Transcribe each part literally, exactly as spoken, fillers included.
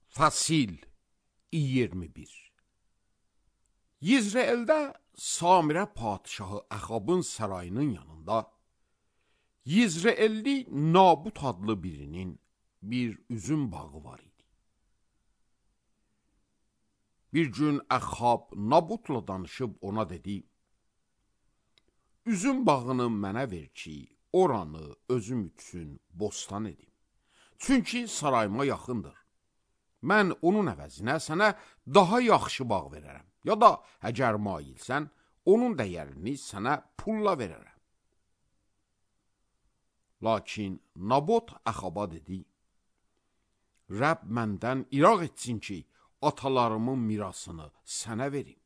Fasil iyirmi bir. Yizreel'də Samirə padişahı Əxabın sarayının yanında Yizreelli Nabut adlı birinin bir üzüm bağı var idi. Bir gün Əxab Nabutla danışıb ona dedi: üzüm bağını mənə ver ki, oranı özüm üçün bostan edim. Çünki sarayıma yaxındır. Mən onun əvəzinə sənə daha yaxşı bağ verərəm. Ya da əgər mailsən, onun dəyərini sənə pulla verərəm. Lakin Nabot Əxaba dedi: Rəbb məndən iraq etsin ki, atalarımın mirasını sənə verim.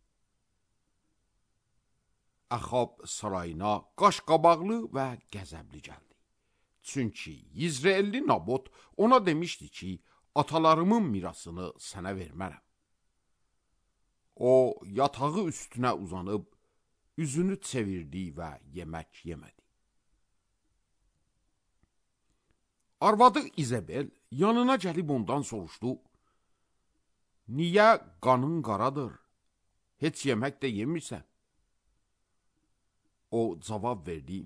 Əxab sarayına qaşqabaqlı və qəzəbli gəldi. Çünki Yizreelli Nabot ona demişdi ki, atalarımın mirasını sənə vermərəm. O, yatağı üstünə uzanıb, üzünü çevirdi və yemək yemədi. Arvadı İzebel yanına gəlib ondan soruşdu: Niyə qanın qaradır? Heç yemək də yemirsən? O cavab verdi: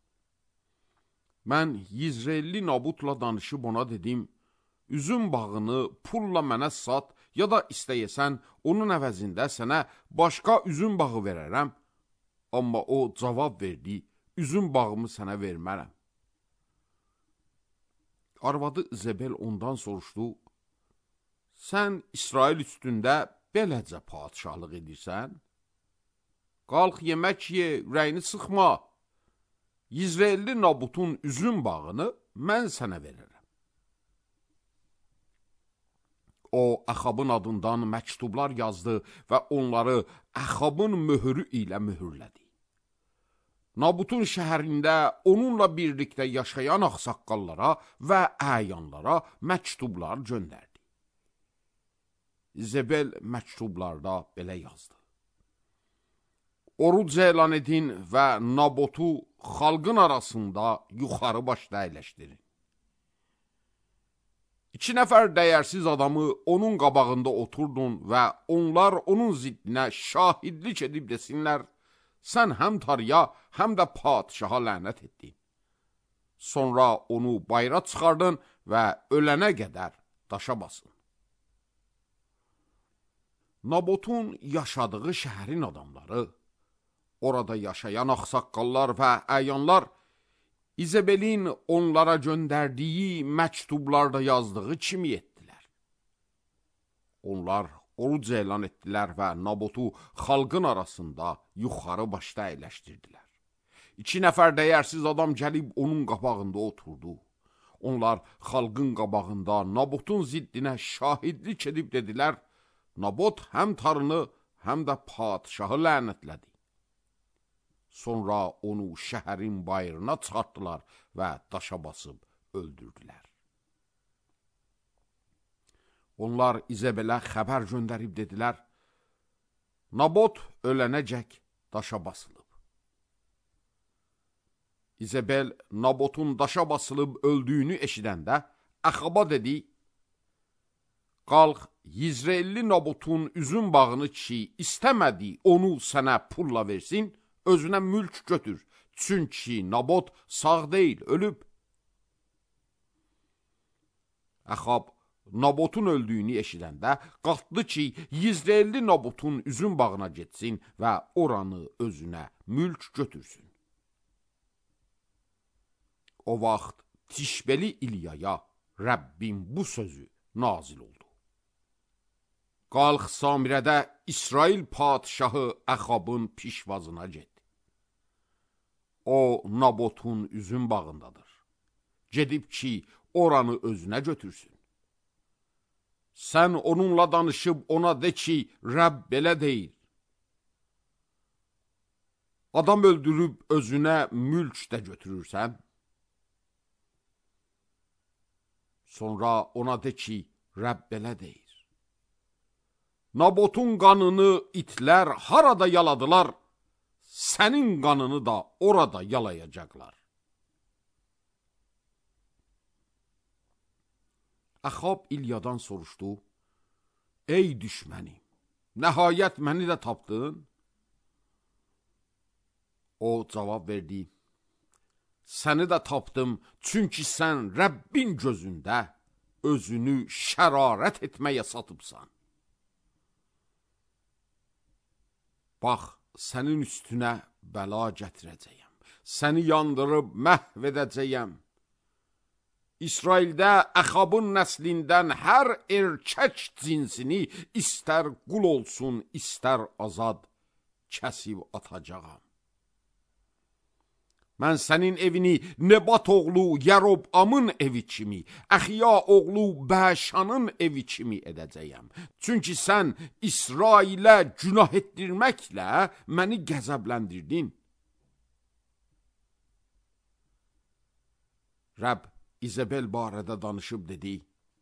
Mən Yizreelli Nabutla danışıb ona dedim, üzüm bağını pulla mənə sat, ya da istəyəsən onun əvəzində sənə başqa üzüm bağı verərəm. Amma o cavab verdi: üzüm bağımı sənə vermərəm. Arvadı İzebel ondan soruşdu: Sən İsrail üstündə beləcə padişahlıq edirsən? Qalx yemək ye, ürəyini sıxma. Yizreelli Nabutun üzüm bağını mən sənə verərəm. O, Əxabın adından məktublar yazdı və onları Əxabın möhürü ilə mühürlədi. Nabutun şəhərində onunla birlikdə yaşayan ağsaqqallara və əyanlara məktublar göndərdi. İzebel məktublarda belə yazdı: Oruc elan edin və Nabotu xalqın arasında yuxarı başda əyləşdirin. İki nəfər dəyərsiz adamı onun qabağında oturdun və onlar onun ziddinə şahidlik edib desinlər: sən həm tarıya, həm də padişaha lənət etdin. Sonra onu bayra çıxardın və ölənə qədər daşa basın. Nabotun yaşadığı şəhərin adamları, orada yaşayan ağsaqqallar və əyanlar, İzebelin onlara göndərdiyi məktublarda yazdığı kimi etdilər. Onlar oruc elan etdilər və Nabotu xalqın arasında yuxarı başda əyləşdirdilər. İki nəfər dəyərsiz adam gəlib onun qabağında oturdu. Onlar xalqın qabağında Nabotun ziddinə şahidlik edib dedilər: Nabot həm tarını, həm də padişahı lənətlədi. Sonra onu şəhərin bayırına çıxartdılar və daşa basıb öldürdülər. Onlar İzebelə xəbər göndərib dedilər: Nabot ölənəcək daşa basılıb. İzebel Nabotun daşa basılıb öldüyünü eşidəndə Əxaba dedi: Qalx, Yizreelli Nabotun üzüm bağını ki, istəmədi onu sənə pulla versin, özünə mülk götür. Çünki Nabot sağ deyil, ölüb. Əxab Nabotun öldüyünü eşidəndə qalxdı ki, Yizreelli Nabotun üzüm bağına getsin və oranı özünə mülk götürsün. O vaxt Tişbeli İlyaya Rəbbin bu sözü nazil oldu: Qalx Samirədə İsrail padişahı Əxabın pişvazına get. O, Nabotun üzüm bağındadır. Gedib ki, oranı özünə götürsün. Sən onunla danışıb ona de ki, Rəbb belə deyir: Adam öldürüb özünə mülk də götürürsən. Sonra ona de ki, Rəbb belə deyir: Nabotun qanını itlər harada yaladılar, sənin qanını da orada yalayacaqlar. Axab İlyadan soruşdu, ey düşmənim, nəhayət məni də tapdın? O cavab verdi, səni də tapdım, çünki sən Rəbbin gözündə özünü şərarət etməyə satıbsan. Bax, sənin üstünə bəla gətirəcəyəm, səni yandırıb məhv edəcəyəm. İsraildə Əxabın nəslindən hər erkək cinsini istər qul olsun, istər azad kəsib atacağam. Mən sənin evini Nebat oğlu Yərobamın evi kimi, Əxiya oğlu Bəşanın evi kimi edəcəyəm. Çünki sən İsrailə günah etdirməklə məni qəzəbləndirdin. Rəbb İzebel barədə danışıb dedi,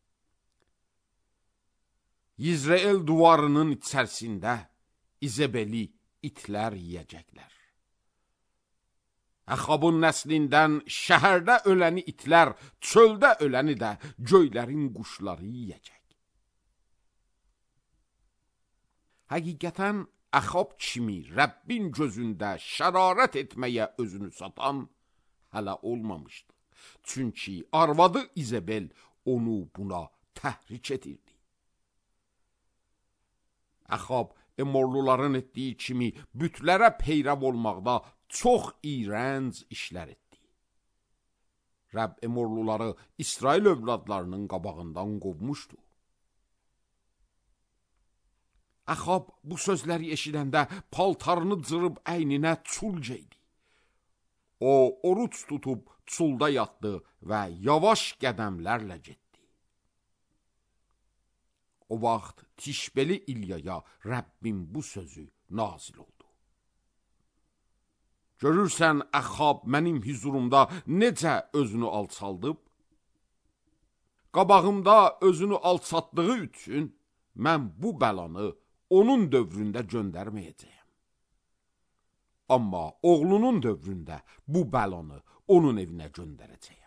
Yizreel duvarının içərisində İzebeli itlər yiyəcəklər. Əxabın nəslindən şəhərdə öləni itlər, çöldə öləni də göylərin quşları yiyəcək. Həqiqətən Əxab kimi Rəbbin gözündə şərarət etməyə özünü satan hələ olmamışdı. Çünki arvadı İzebel onu buna təhrik edirdi. Əxab Emorluların etdiyi kimi bütlərə peyrəv olmaqda çox iyrənc işlər etdi. Rəbb Emorluları İsrail övladlarının qabağından qovmuşdu. Əxab bu sözləri eşidəndə paltarını cırıb əyninə çul geydi. O, oruç tutub çulda yatdı və yavaş qədəmlərlə getdi. O vaxt Tişbeli İlyaya Rəbbin bu sözü nazil oldu. Görürsən, Əxab mənim hüzurumda necə özünü alçaldıb? Qabağımda özünü alçatdığı üçün mən bu bəlanı onun dövründə göndərməyəcəyəm. Amma oğlunun dövründə bu bəlanı onun evinə göndərəcəyəm.